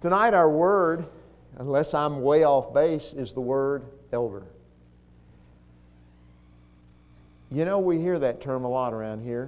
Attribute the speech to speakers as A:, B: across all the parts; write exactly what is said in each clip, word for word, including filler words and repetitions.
A: Tonight our word, unless I'm way off base, is the word elder. You know, we hear that term a lot around here.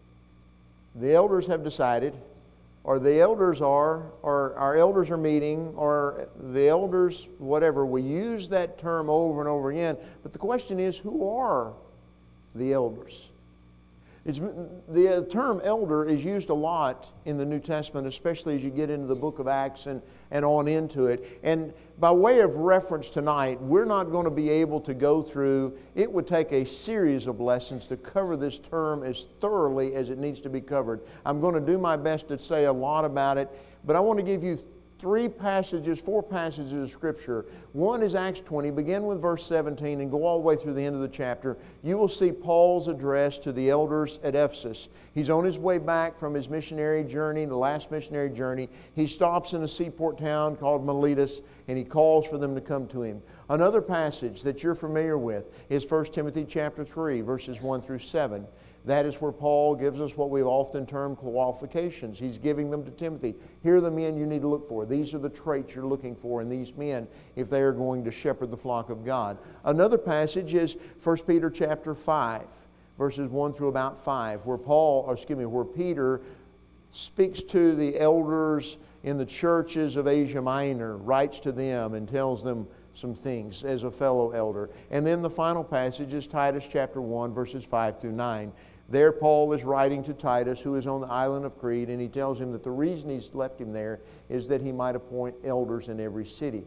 A: The elders have decided, or the elders are, or our elders are meeting, or the elders, whatever. We use that term over and over again. But the question is, who are the elders? It's, the term elder is used a lot in the New Testament, especially as you get into the book of Acts and, and on into it. And by way of reference tonight, we're not going to be able to go through, it would take a series of lessons to cover this term as thoroughly as it needs to be covered. I'm going to do my best to say a lot about it, but I want to give you three passages, four passages of Scripture. One is Acts twenty. Begin with verse seventeen and go all the way through the end of the chapter. You will see Paul's address to the elders at Ephesus. He's on his way back from his missionary journey, the last missionary journey. He stops in a seaport town called Miletus, and he calls for them to come to him. Another passage that you're familiar with is First Timothy chapter three, verses one through seven. That is where Paul gives us what we've often termed qualifications. He's giving them to Timothy. Here are the men you need to look for. These are the traits you're looking for in these men if they are going to shepherd the flock of God. Another passage is First Peter chapter five, verses one through about five, where Paul, or excuse me, where Peter speaks to the elders in the churches of Asia Minor, writes to them and tells them some things as a fellow elder. And then the final passage is Titus chapter one, verses five through nine. There Paul is writing to Titus, who is on the island of Crete, and he tells him that the reason he's left him there is that he might appoint elders in every city.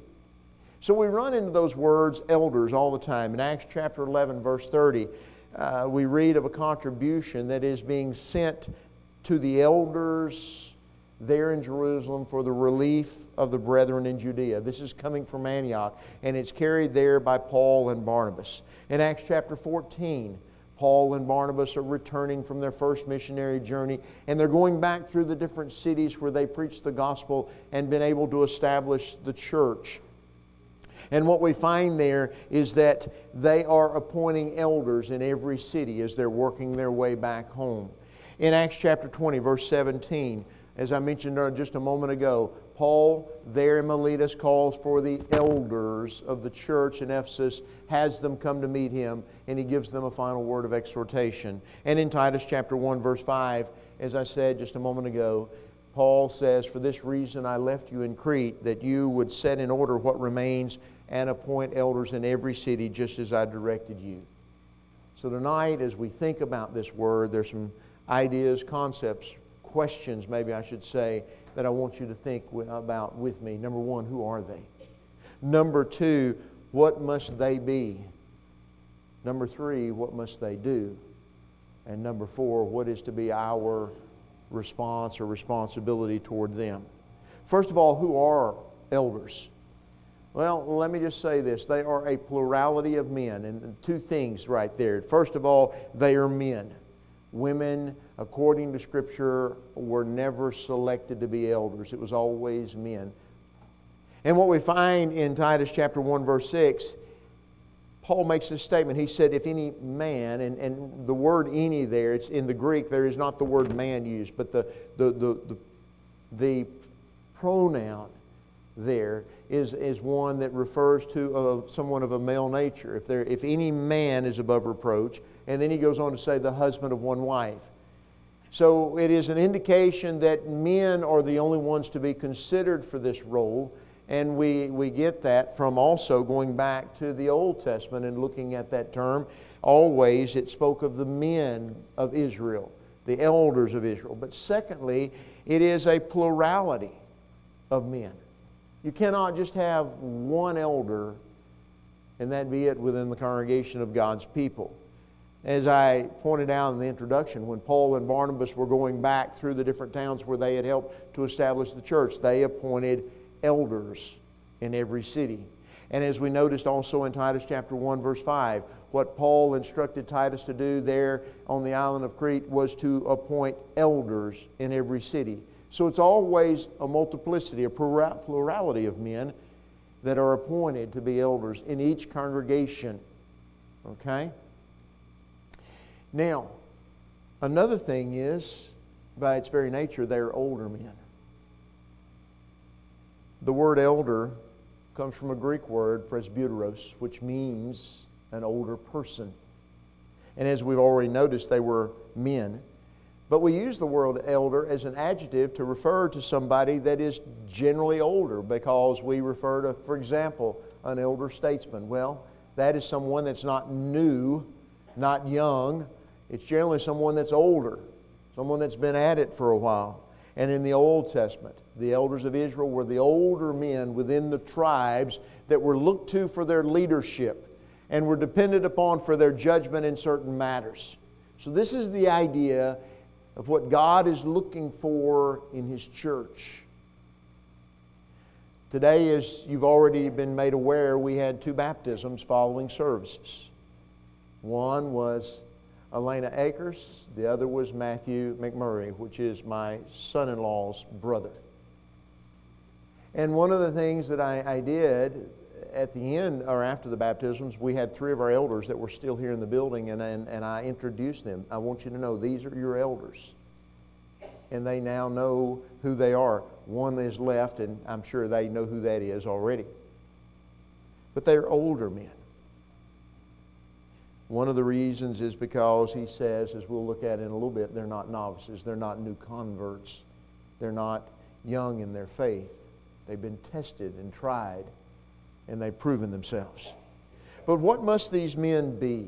A: So we run into those words, elders, all the time. In Acts chapter eleven, verse thirty, uh, we read of a contribution that is being sent to the elders there in Jerusalem for the relief of the brethren in Judea. This is coming from Antioch, and it's carried there by Paul and Barnabas. In Acts chapter fourteen, Paul and Barnabas are returning from their first missionary journey, and they're going back through the different cities where they preached the gospel and been able to establish the church. And what we find there is that they are appointing elders in every city as they're working their way back home. In Acts chapter twenty, verse seventeen, as I mentioned just a moment ago, Paul there in Miletus calls for the elders of the church in Ephesus, has them come to meet him, and he gives them a final word of exhortation. And in Titus chapter one, verse five, as I said just a moment ago, Paul says, "For this reason I left you in Crete, that you would set in order what remains and appoint elders in every city, just as I directed you." So tonight, as we think about this word, there's some ideas, concepts, questions, maybe I should say, that I want you to think about with me. Number one, who are they? Number two, what must they be? Number three, what must they do? And number four, what is to be our response or responsibility toward them? First of all, who are elders? Well, let me just say this. They are a plurality of men, and two things right there. First of all, they are men. Women, according to Scripture, were never selected to be elders. It was always men. And what we find in Titus chapter one, verse six, Paul makes this statement. He said, if any man, and, and the word any there, it's in the Greek, there is not the word man used, but the, the, the, the, the pronoun there is, is one that refers to uh, someone of a male nature. If, there, if any man is above reproach, and then he goes on to say the husband of one wife. So it is an indication that men are the only ones to be considered for this role. And we, we get that from also going back to the Old Testament and looking at that term. Always it spoke of the men of Israel, the elders of Israel. But secondly, it is a plurality of men. You cannot just have one elder and that be it within the congregation of God's people. As I pointed out in the introduction, when Paul and Barnabas were going back through the different towns where they had helped to establish the church, they appointed elders in every city. And as we noticed also in Titus chapter one, verse five, what Paul instructed Titus to do there on the island of Crete was to appoint elders in every city. So it's always a multiplicity, a plurality of men that are appointed to be elders in each congregation. Okay? Now, another thing is, by its very nature, they're older men. The word elder comes from a Greek word, presbyteros, which means an older person. And as we've already noticed, they were men. But we use the word elder as an adjective to refer to somebody that is generally older, because we refer to, for example, an elder statesman. Well, that is someone that's not new, not young. It's generally someone that's older, someone that's been at it for a while. And in the Old Testament, the elders of Israel were the older men within the tribes that were looked to for their leadership and were depended upon for their judgment in certain matters. So this is the idea of what God is looking for in His church. Today, as you've already been made aware, we had two baptisms following services. One was Elena Akers, the other was Matthew McMurray, which is my son-in-law's brother. And one of the things that I, I did at the end, or after the baptisms, we had three of our elders that were still here in the building, and, and, and I introduced them. I want you to know, these are your elders. And they now know who they are. One is left, and I'm sure they know who that is already. But they're older men. One of the reasons is because he says, as we'll look at in a little bit, they're not novices. They're not new converts. They're not young in their faith. They've been tested and tried, and they've proven themselves. But what must these men be?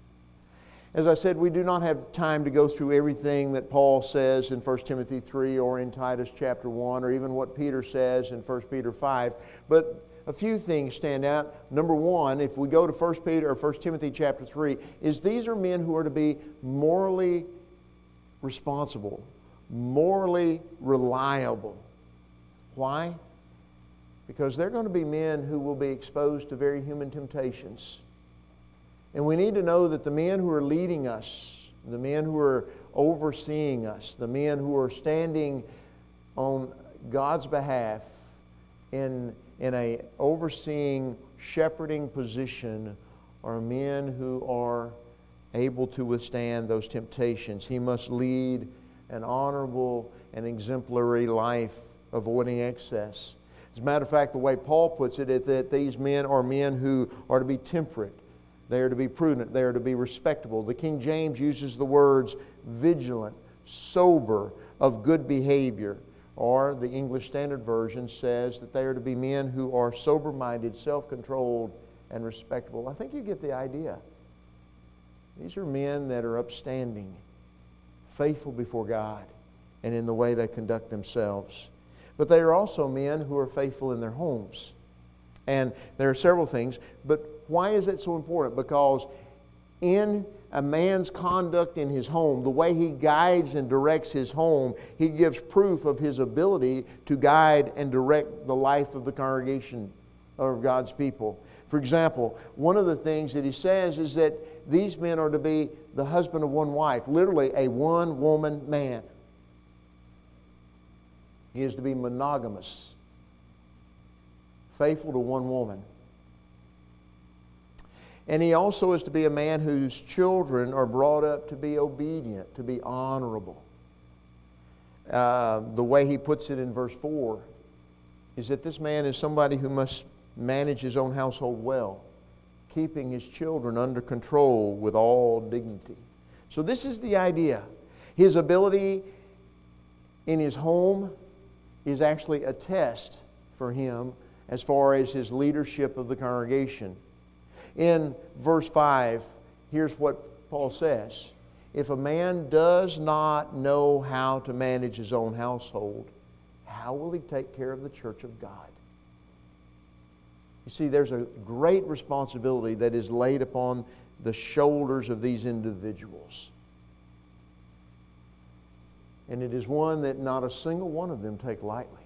A: As I said, we do not have time to go through everything that Paul says in First Timothy three or in Titus chapter one, or even what Peter says in First Peter five. But a few things stand out. Number one, if we go to First Peter or First Timothy chapter three, is these are men who are to be morally responsible, morally reliable. Why? Because they're going to be men who will be exposed to very human temptations. And we need to know that the men who are leading us, the men who are overseeing us, the men who are standing on God's behalf in, in a overseeing, shepherding position, are men who are able to withstand those temptations. He must lead an honorable and exemplary life, avoiding excess. As a matter of fact, the way Paul puts it is that these men are men who are to be temperate. They are to be prudent. They are to be respectable. The King James uses the words vigilant, sober, of good behavior. Or the English Standard Version says that they are to be men who are sober-minded, self-controlled, and respectable. I think you get the idea. These are men that are upstanding, faithful before God, and in the way they conduct themselves. But they are also men who are faithful in their homes. And there are several things, but why is that so important? Because in a man's conduct in his home, the way he guides and directs his home, he gives proof of his ability to guide and direct the life of the congregation of God's people. For example, one of the things that he says is that these men are to be the husband of one wife, literally a one-woman man. He is to be monogamous, faithful to one woman. And he also is to be a man whose children are brought up to be obedient, to be honorable. Uh, the way he puts it in verse four is that this man is somebody who must manage his own household well, keeping his children under control with all dignity. So this is the idea. His ability in his home is actually a test for him as far as his leadership of the congregation. In verse five, here's what Paul says. If a man does not know how to manage his own household, how will he take care of the church of God? You see, there's a great responsibility that is laid upon the shoulders of these individuals. And it is one that not a single one of them take lightly.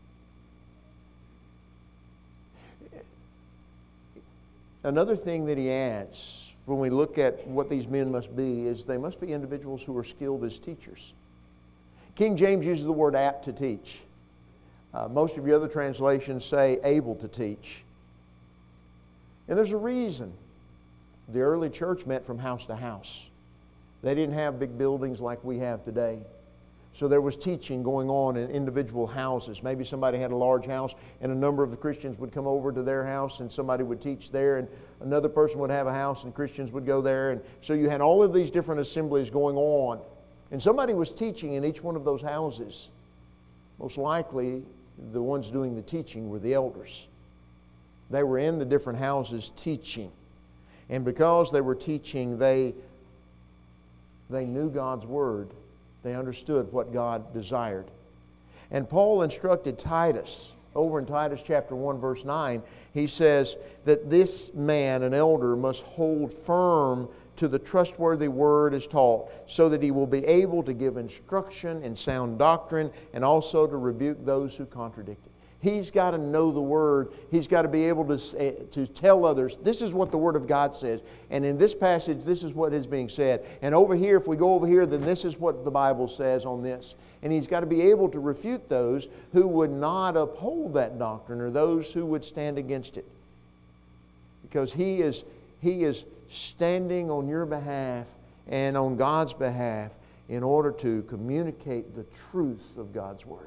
A: Another thing that he adds when we look at what these men must be is they must be individuals who are skilled as teachers. King James uses the word apt to teach. Uh, most of your other translations say able to teach. And there's a reason. The early church met from house to house. They didn't have big buildings like we have today. So there was teaching going on in individual houses. Maybe somebody had a large house and a number of the Christians would come over to their house and somebody would teach there, and another person would have a house and Christians would go there. And so you had all of these different assemblies going on. And somebody was teaching in each one of those houses. Most likely the ones doing the teaching were the elders. They were in the different houses teaching. And because they were teaching, they, they knew God's Word. They understood what God desired. And Paul instructed Titus, over in Titus chapter one, verse nine, he says that this man, an elder, must hold firm to the trustworthy word as taught, so that he will be able to give instruction in sound doctrine and also to rebuke those who contradict it. He's got to know the Word. He's got to be able to, to tell others, this is what the Word of God says. And in this passage, this is what is being said. And over here, if we go over here, then this is what the Bible says on this. And he's got to be able to refute those who would not uphold that doctrine or those who would stand against it. Because he is, he is standing on your behalf and on God's behalf in order to communicate the truth of God's Word.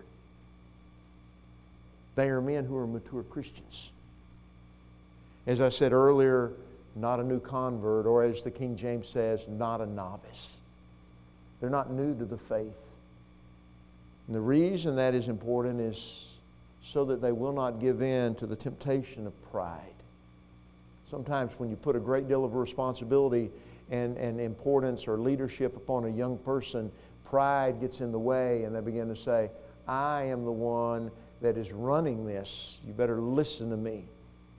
A: They are men who are mature Christians. As I said earlier, not a new convert, or as the King James says, not a novice. They're not new to the faith. And the reason that is important is so that they will not give in to the temptation of pride. Sometimes when you put a great deal of responsibility and, and importance or leadership upon a young person, pride gets in the way and they begin to say, I am the one that is running this. You better listen to me.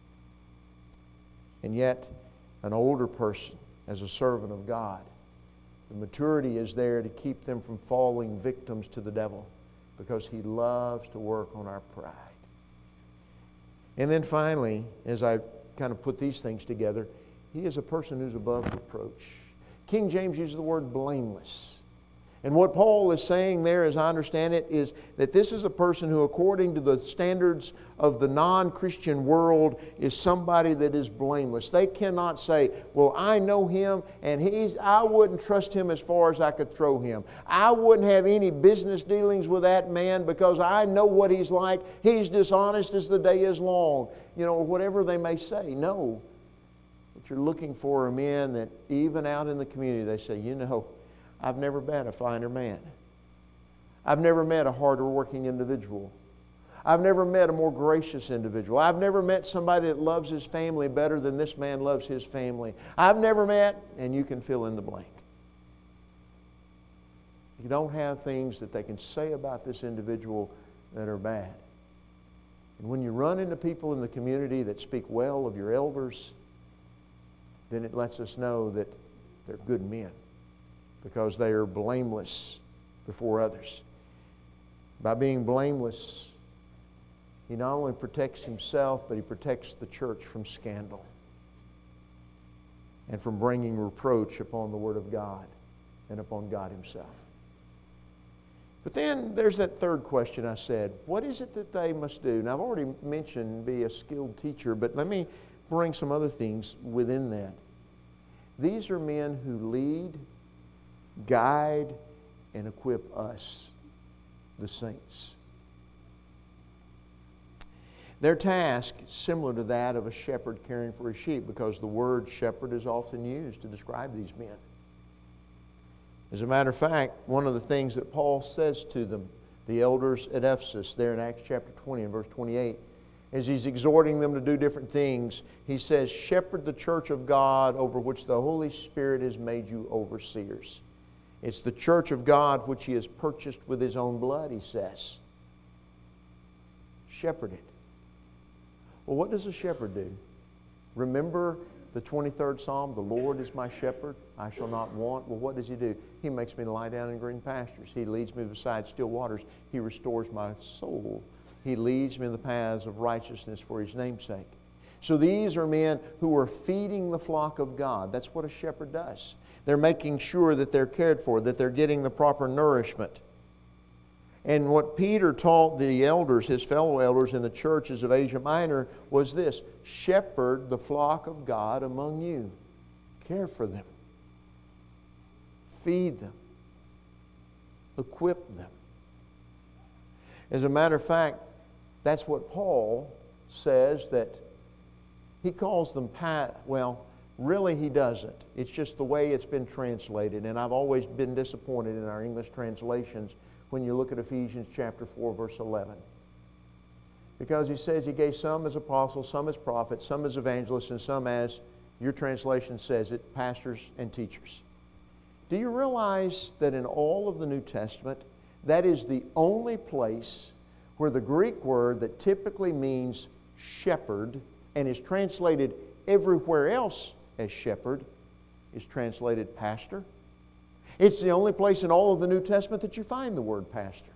A: And yet, an older person, as a servant of God, the maturity is there to keep them from falling victims to the devil, because he loves to work on our pride. And then finally, as I kind of put these things together, he is a person who's above reproach. King James uses the word blameless. And what Paul is saying there, as I understand it, is that this is a person who, according to the standards of the non-Christian world, is somebody that is blameless. They cannot say, well, I know him, and he's, I wouldn't trust him as far as I could throw him. I wouldn't have any business dealings with that man because I know what he's like. He's dishonest as the day is long. You know, whatever they may say. No. What you're looking for are men that even out in the community, they say, you know, I've never met a finer man. I've never met a harder working individual. I've never met a more gracious individual. I've never met somebody that loves his family better than this man loves his family. I've never met, and you can fill in the blank. You don't have things that they can say about this individual that are bad. And when you run into people in the community that speak well of your elders, then it lets us know that they're good men, because they are blameless before others. By being blameless, he not only protects himself, but he protects the church from scandal and from bringing reproach upon the Word of God and upon God himself. But then there's that third question I said, what is it that they must do? Now, I've already mentioned be a skilled teacher, but let me bring some other things within that. These are men who lead, guide, and equip us, the saints. Their task is similar to that of a shepherd caring for his sheep, because the word shepherd is often used to describe these men. As a matter of fact, one of the things that Paul says to them, the elders at Ephesus, there in Acts chapter twenty and verse twenty-eight, as he's exhorting them to do different things, he says, shepherd the church of God over which the Holy Spirit has made you overseers. It's the church of God which he has purchased with his own blood, he says. Shepherd it. Well, what does a shepherd do? Remember the twenty-third Psalm, the Lord is my shepherd, I shall not want. Well, what does he do? He makes me lie down in green pastures. He leads me beside still waters. He restores my soul. He leads me in the paths of righteousness for his name's sake. So these are men who are feeding the flock of God. That's what a shepherd does. They're making sure that they're cared for, that they're getting the proper nourishment. And what Peter taught the elders, his fellow elders in the churches of Asia Minor, was this: shepherd the flock of God among you. Care for them. Feed them. Equip them. As a matter of fact, that's what Paul says, that he calls them, pa- well, really he doesn't. It's just the way it's been translated. And I've always been disappointed in our English translations when you look at Ephesians chapter four, verse eleven. Because he says he gave some as apostles, some as prophets, some as evangelists, and some as, your translation says it, pastors and teachers. Do you realize that in all of the New Testament, that is the only place where the Greek word that typically means shepherd and is translated everywhere else as shepherd is translated pastor? It's the only place in all of the New Testament that you find the word pastor.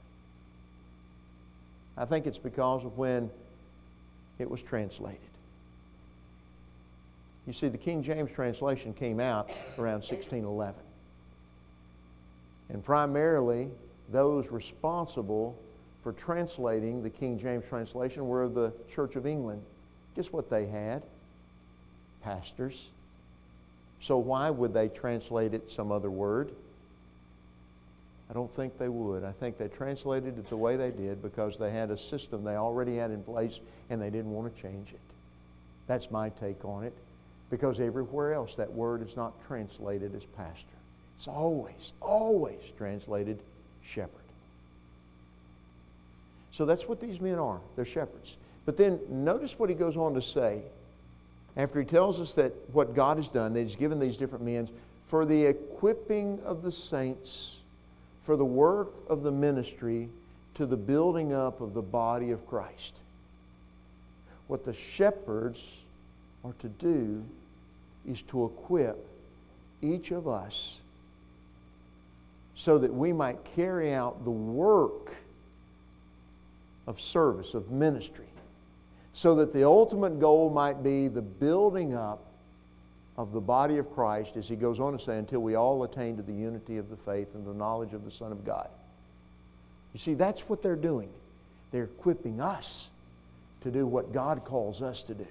A: I think it's because of when it was translated. You see, the King James translation came out around sixteen eleven. And primarily, those responsible for translating the King James translation were of the Church of England. Guess what they had? Pastors. So why would they translate it some other word? I don't think they would. I think they translated it the way they did because they had a system they already had in place and they didn't want to change it. That's my take on it. Because everywhere else that word is not translated as pastor. It's always, always translated shepherd. So that's what these men are. They're shepherds. But then notice what he goes on to say. After he tells us that what God has done, that he's given these different men for the equipping of the saints, for the work of the ministry, to the building up of the body of Christ. What the shepherds are to do is to equip each of us so that we might carry out the work of service, of ministry, so that the ultimate goal might be the building up of the body of Christ, as he goes on to say, until we all attain to the unity of the faith and the knowledge of the Son of God. You see, that's what they're doing. They're equipping us to do what God calls us to do.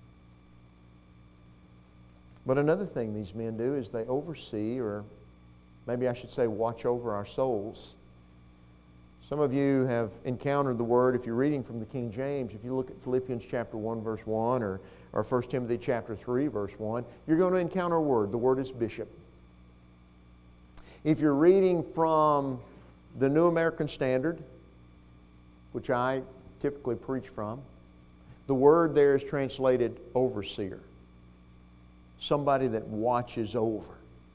A: But another thing these men do is they oversee, or maybe I should say watch over our souls. Some of you have encountered the word, if you're reading from the King James, if you look at Philippians chapter one, verse one, or, or First Timothy chapter three, verse one, you're going to encounter a word. The word is bishop. If you're reading from the New American Standard, which I typically preach from, the word there is translated overseer. Somebody that watches over.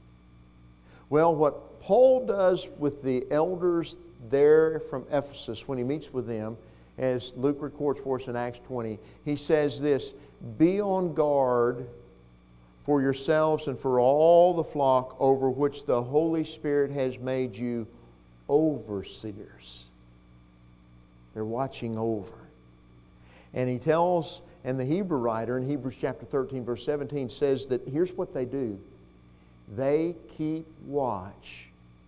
A: Well, what Paul does with the elders there from Ephesus when he meets with them, as Luke records for us in Acts twenty, he says this, "Be on guard for yourselves and for all the flock over which the Holy Spirit has made you overseers." They're watching over. And he tells, and the Hebrew writer in Hebrews chapter thirteen, verse seventeen says that here's what they do. They keep watch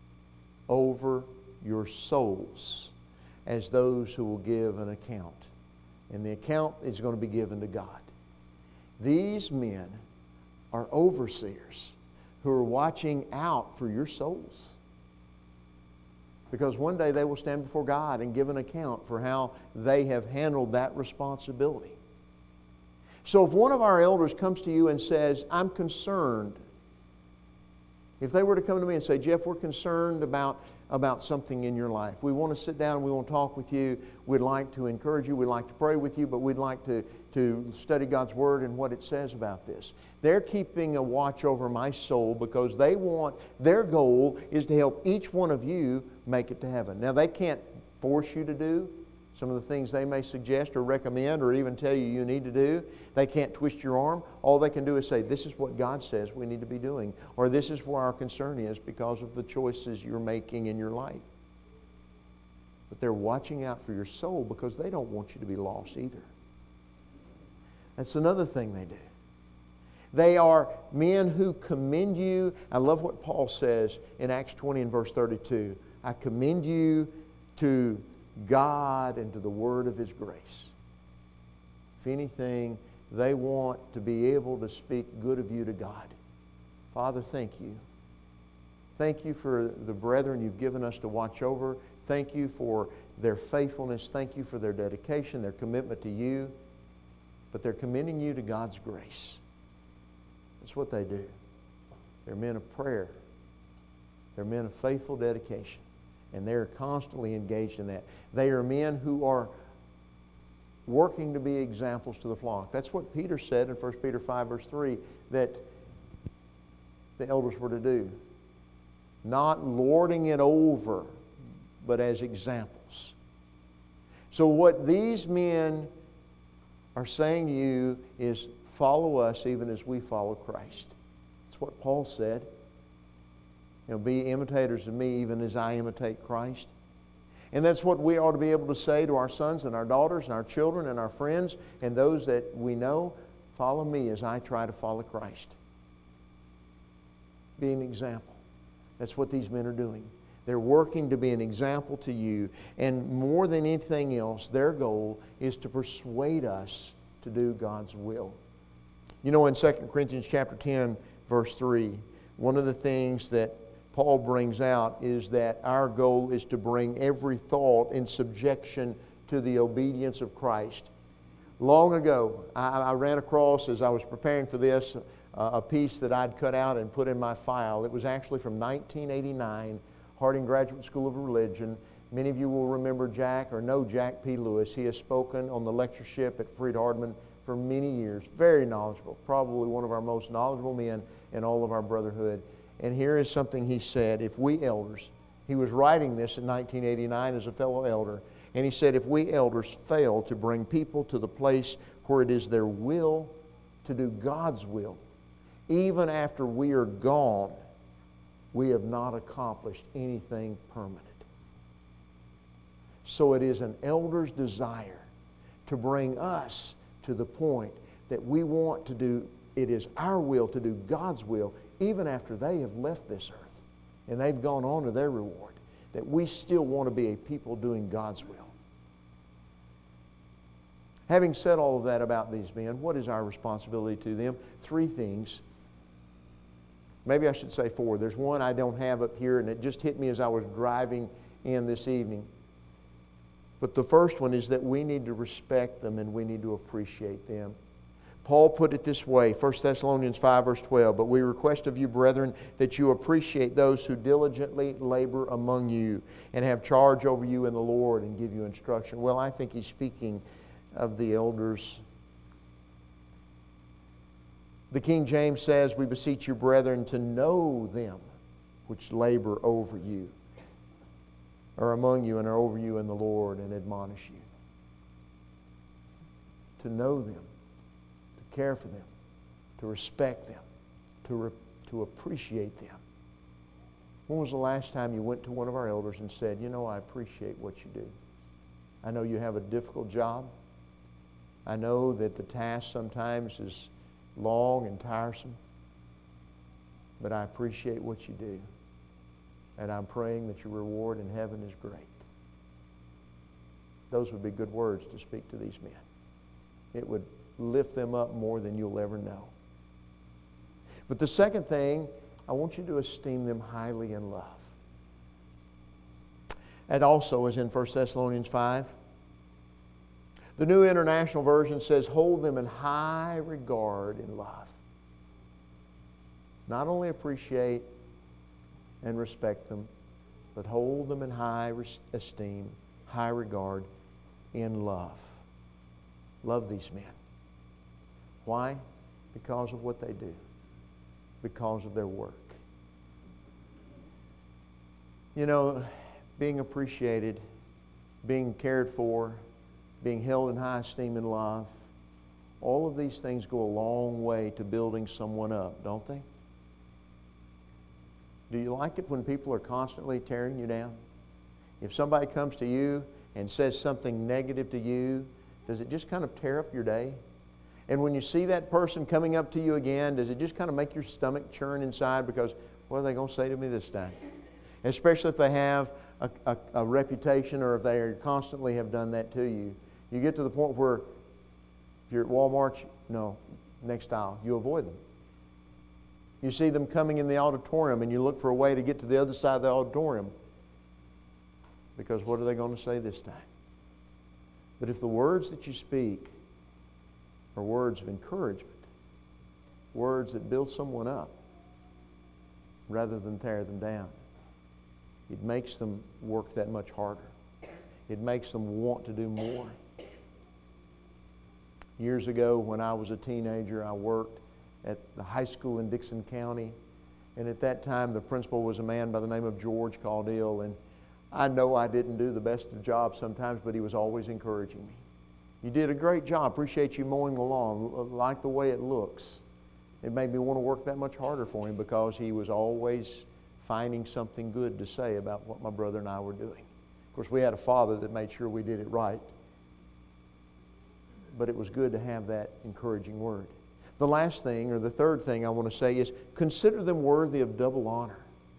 A: over your souls as those who will give an account. And the account is going to be given to God. These men are overseers who are watching out for your souls. Because one day they will stand before God and give an account for how they have handled that responsibility. So if one of our elders comes to you and says, "I'm concerned," if they were to come to me and say, "Jeff, we're concerned about, about something in your life. We want to sit down, we want to talk with you. We'd like to encourage you, we'd like to pray with you, but we'd like to, to study God's Word and what it says about this." They're keeping a watch over my soul because they want, their goal is to help each one of you make it to heaven. Now, they can't force you to do some of the things they may suggest or recommend or even tell you you need to do. They can't twist your arm. All they can do is say, "This is what God says we need to be doing," or "This is where our concern is because of the choices you're making in your life." But they're watching out for your soul because they don't want you to be lost either. That's another thing they do. They are men who commend you. I love what Paul says in Acts twenty and verse thirty-two. "I commend you to God and to the word of His grace." If anything, they want to be able to speak good of you to God. "Father, thank you Thank you for the brethren you've given us to watch over. Thank you for their faithfulness. Thank you for their dedication, their commitment to you. But they're commending you to God's grace. That's what they do. They're men of prayer. They're men of faithful dedication. And they're constantly engaged in that. They are men who are working to be examples to the flock. That's what Peter said in First Peter five, verse three, that the elders were to do. Not lording it over, but as examples. So what these men are saying to you is, follow us even as we follow Christ. That's what Paul said. You know, be imitators of me even as I imitate Christ. And that's what we ought to be able to say to our sons and our daughters and our children and our friends and those that we know. Follow me as I try to follow Christ. Be an example. That's what these men are doing. They're working to be an example to you. And more than anything else, their goal is to persuade us to do God's will. You know, in Second Corinthians chapter ten, verse three, one of the things that Paul brings out is that our goal is to bring every thought in subjection to the obedience of Christ. Long ago, I, I ran across, as I was preparing for this, uh, a piece that I'd cut out and put in my file. It was actually from nineteen eighty-nine, Harding Graduate School of Religion. Many of you will remember Jack or know Jack P. Lewis. He has spoken on the lectureship at Freed-Hardeman for many years. Very knowledgeable, probably one of our most knowledgeable men in all of our brotherhood. And here is something he said. If we elders, he was writing this in nineteen eighty-nine as a fellow elder, and he said, if we elders fail to bring people to the place where it is their will to do God's will, even after we are gone, we have not accomplished anything permanent. So it is an elder's desire to bring us to the point that we want to do, it is our will to do God's will, even after they have left this earth and they've gone on to their reward, that we still want to be a people doing God's will. Having said all of that about these men, what is our responsibility to them? Three things. Maybe I should say four. There's one I don't have up here, and it just hit me as I was driving in this evening. But the first one is that we need to respect them and we need to appreciate them. Paul put it this way, First Thessalonians five, verse twelve, but we request of you, brethren, that you appreciate those who diligently labor among you and have charge over you in the Lord and give you instruction. Well, I think he's speaking of the elders. The King James says, we beseech you, brethren, to know them which labor over you, are among you and are over you in the Lord and admonish you. To know them, to care for them, to respect them, to, re- to appreciate them. When was the last time you went to one of our elders and said, you know, I appreciate what you do. I know you have a difficult job. I know that the task sometimes is long and tiresome, but I appreciate what you do. And I'm praying that your reward in heaven is great. Those would be good words to speak to these men. It would lift them up more than you'll ever know. But the second thing, I want you to esteem them highly in love. And also, as in First Thessalonians five, the New International Version says, hold them in high regard in love. Not only appreciate and respect them, but hold them in high esteem, high regard in love. Love these men. Why? Because of what they do. Because of their work. You know, being appreciated, being cared for, being held in high esteem and love, all of these things go a long way to building someone up, don't they? Do you like it when people are constantly tearing you down? If somebody comes to you and says something negative to you, does it just kind of tear up your day? And when you see that person coming up to you again, does it just kind of make your stomach churn inside because, what are they going to say to me this time? Especially if they have a, a, a reputation or if they constantly have done that to you. You get to the point where if you're at Walmart, no, next aisle, you avoid them. You see them coming in the auditorium and you look for a way to get to the other side of the auditorium. Because what are they going to say this time? But if the words that you speak are words of encouragement, words that build someone up rather than tear them down, it makes them work that much harder. It makes them want to do more. Years ago, when I was a teenager, I worked at the high school in Dixon County. And at that time, the principal was a man by the name of George Caudill. And I know I didn't do the best of jobs sometimes, but he was always encouraging me. You did a great job. Appreciate you mowing the lawn. Like the way it looks. It made me want to work that much harder for him because he was always finding something good to say about what my brother and I were doing. Of course, we had a father that made sure we did it right. But it was good to have that encouraging word. The last thing, or the third thing I want to say is, consider them worthy of double honor.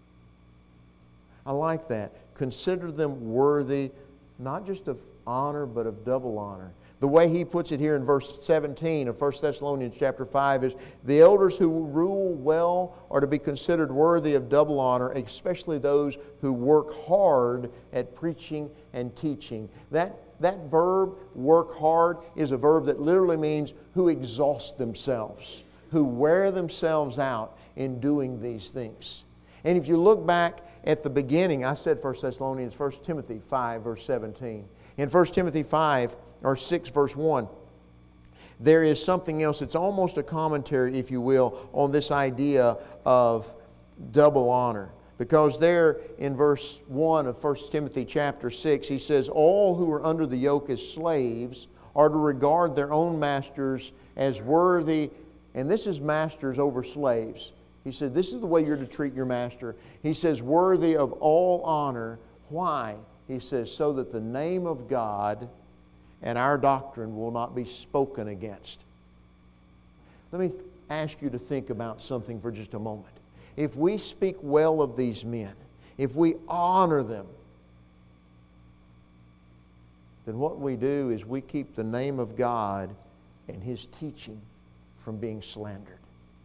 A: I like that. Consider them worthy, not just of honor, but of double honor. The way he puts it here in verse seventeen of First Thessalonians chapter five is, the elders who rule well are to be considered worthy of double honor, especially those who work hard at preaching and teaching. That That verb, work hard, is a verb that literally means who exhaust themselves, who wear themselves out in doing these things. And if you look back at the beginning, I said First Thessalonians, First Timothy five, verse seventeen. In First Timothy five, or six, verse one, there is something else. It's almost a commentary, if you will, on this idea of double honor. Because there in verse one of First Timothy chapter six, he says, all who are under the yoke as slaves are to regard their own masters as worthy, and this is masters over slaves. He said, this is the way you're to treat your master. He says, worthy of all honor. Why? He says, so that the name of God and our doctrine will not be spoken against. Let me ask you to think about something for just a moment. If we speak well of these men, if we honor them, then what we do is we keep the name of God and His teaching from being slandered.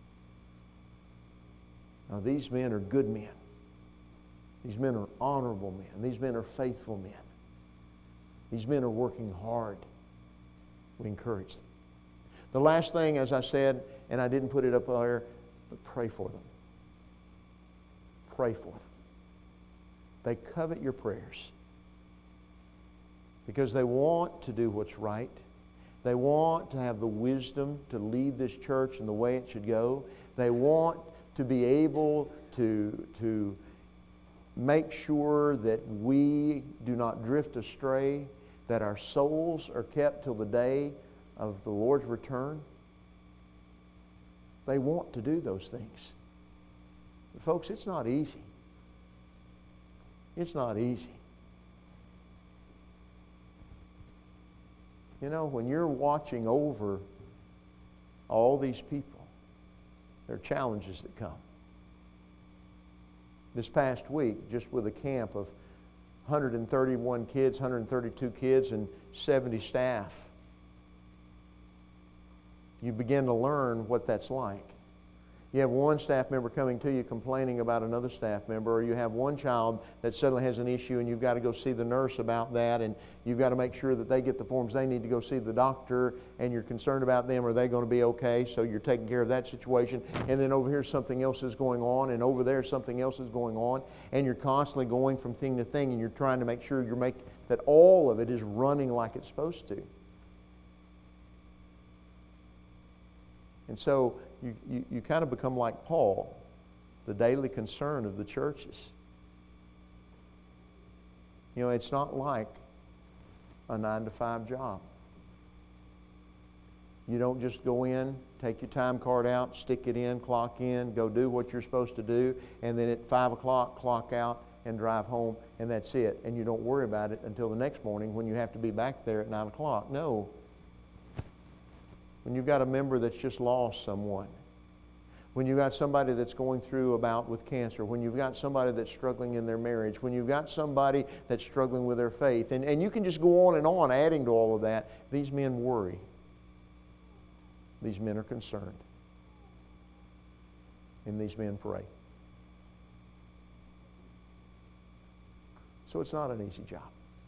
A: Now, these men are good men. These men are honorable men. These men are faithful men. These men are working hard. We encourage them. The last thing, as I said, and I didn't put it up there, but pray for them. Pray for them. They covet your prayers because they want to do what's right. They want to have the wisdom to lead this church in the way it should go. They want to be able to, to make sure that we do not drift astray, that our souls are kept till the day of the Lord's return. They want to do those things. But folks, it's not easy. It's not easy. You know, when you're watching over all these people, there are challenges that come. This past week, just with a camp of one hundred thirty-one kids, one hundred thirty-two kids, and seventy staff, you begin to learn what that's like. You have one staff member coming to you complaining about another staff member, or you have one child that suddenly has an issue and you've got to go see the nurse about that, and you've got to make sure that they get the forms they need to go see the doctor, and you're concerned about them. Are they going to be okay? So you're taking care of that situation. And then over here something else is going on, and over there something else is going on, and you're constantly going from thing to thing, and you're trying to make sure you're make, that all of it is running like it's supposed to. And so you, you, you kind of become like Paul, the daily concern of the churches. You know, it's not like a nine to five job. You don't just go in, take your time card out, stick it in, clock in, go do what you're supposed to do, and then at five o'clock, clock out and drive home, and that's it. And you don't worry about it until the next morning when you have to be back there at nine o'clock. No. When you've got a member that's just lost someone, when you've got somebody that's going through a bout with cancer, when you've got somebody that's struggling in their marriage, when you've got somebody that's struggling with their faith, and, and you can just go on and on adding to all of that, these men worry. These men are concerned. and these men pray. So it's not an easy job.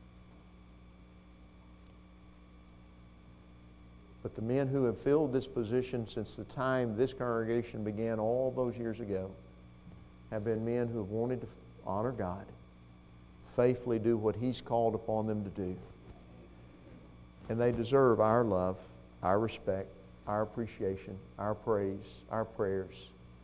A: But the men who have filled this position since the time this congregation began all those years ago have been men who have wanted to honor God, faithfully do what He's called upon them to do. And they deserve our love, our respect, our appreciation, our praise, our prayers.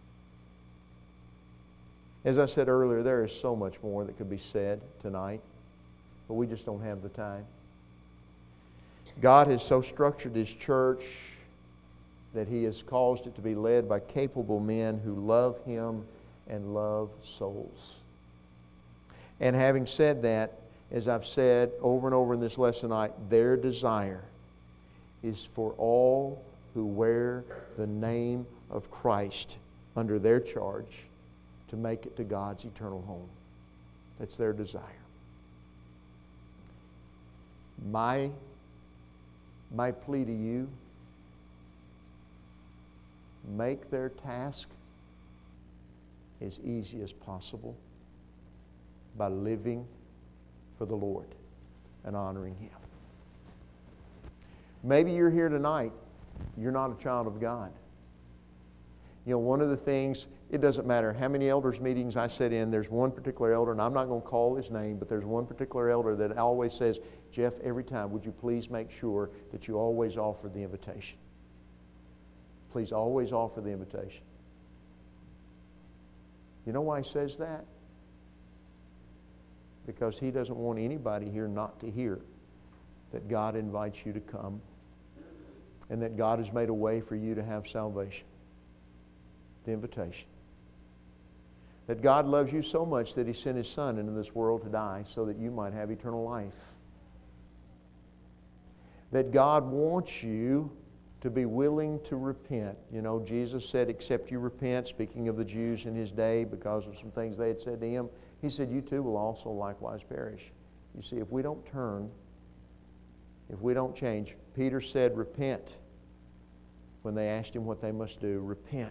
A: As I said earlier, there is so much more that could be said tonight, but we just don't have the time. God has so structured His church that He has caused it to be led by capable men who love Him and love souls. And having said that, as I've said over and over in this lesson tonight, their desire is for all who wear the name of Christ under their charge to make it to God's eternal home. That's their desire. My, my plea to you, make their task as easy as possible by living for the Lord and honoring Him. Maybe you're here tonight, you're not a child of God. You know, one of the things, it doesn't matter how many elders meetings I sit in, there's one particular elder, and I'm not going to call his name, but there's one particular elder that always says, Jeff, every time, would you please make sure that you always offer the invitation? Please always offer the invitation. You know why he says that? Because he doesn't want anybody here not to hear that God invites you to come and that God has made a way for you to have salvation. The invitation. That God loves you so much that He sent His Son into this world to die so that you might have eternal life. That God wants you to be willing to repent. You know, Jesus said, except you repent, speaking of the Jews in His day because of some things they had said to Him, He said, you too will also likewise perish. You see, if we don't turn, if we don't change, Peter said, repent. When they asked him what they must do, repent.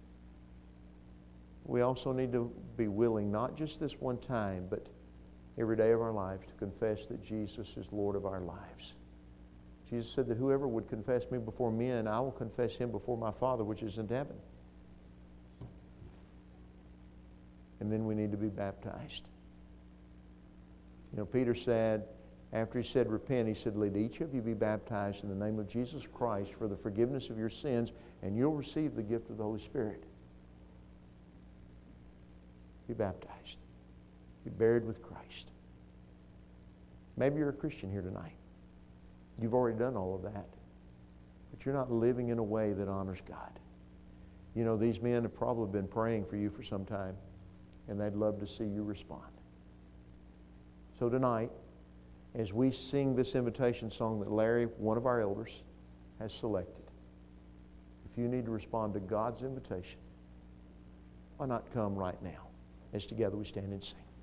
A: We also need to be willing, not just this one time, but every day of our lives, to confess that Jesus is Lord of our lives. Jesus said that whoever would confess me before men, I will confess him before my Father which is in heaven. And then we need to be baptized. You know, Peter said, after he said repent, he said, let each of you be baptized in the name of Jesus Christ for the forgiveness of your sins, and you'll receive the gift of the Holy Spirit. Be baptized. Be buried with Christ. Maybe you're a Christian here tonight. You've already done all of that. But you're not living in a way that honors God. You know, these men have probably been praying for you for some time, and they'd love to see you respond. So tonight, as we sing this invitation song that Larry, one of our elders, has selected, if you need to respond to God's invitation, why not come right now as together we stand and sing?